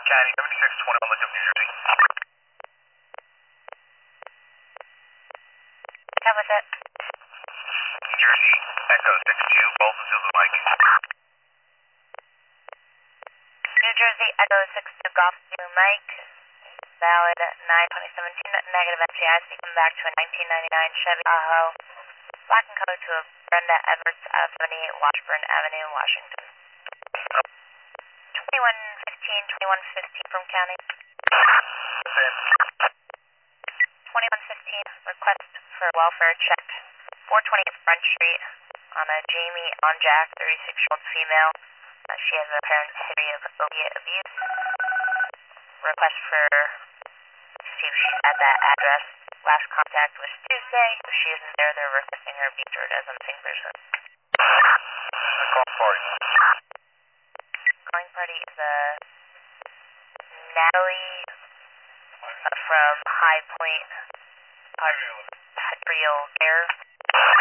County 7621, look up New Jersey. How was that? New Jersey, Echo 62, Bolton, Silver Mike. New Jersey, Echo 62, Golf 2, Mike. Valid 9/2017, negative FCI, speaking back to a 1999 Chevy Tahoe. Black and code to a Brenda Everts out of 78 Washburn Avenue, Washington. 2115 from county. 2115, request for welfare check. 428 Front Street on a Jamie on Jack, 36-year-old female. She has a apparent history of opiate abuse. Request for see if she's at that address. Last contact was Tuesday. If she isn't there, they're requesting her be served as a missing person. Calling party. Calling party is Natalie from High Point Hadriel Air.